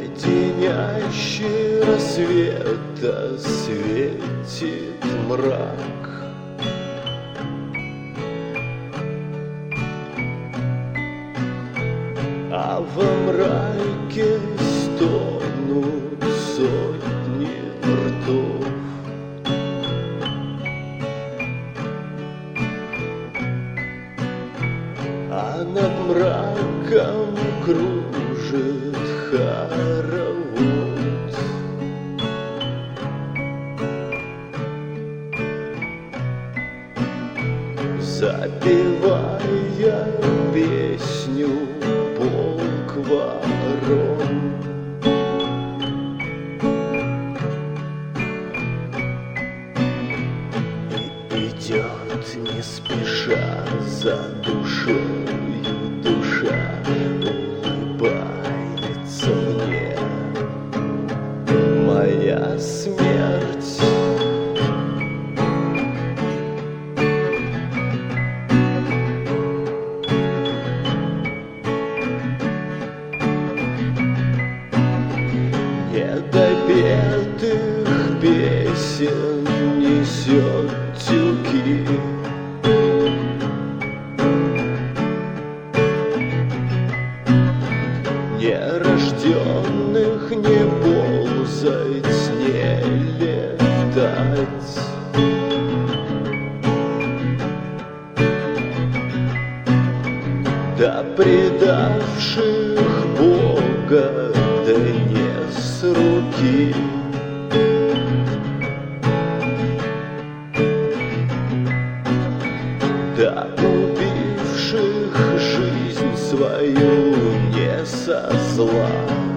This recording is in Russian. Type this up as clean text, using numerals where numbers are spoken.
Леденящий рассвета светит мрак, а во мраке стонут сотни ртов. А над мраком кружит хоровод. Запевая песню полк ворон. И идет не спеша за душою душа, улыбается мне моя смерть. Недопетых песен несет тюки, нерожденных не ползать, не летать. Да предавших Бога, да не с руки. Да убивших жизнь свою не со зла.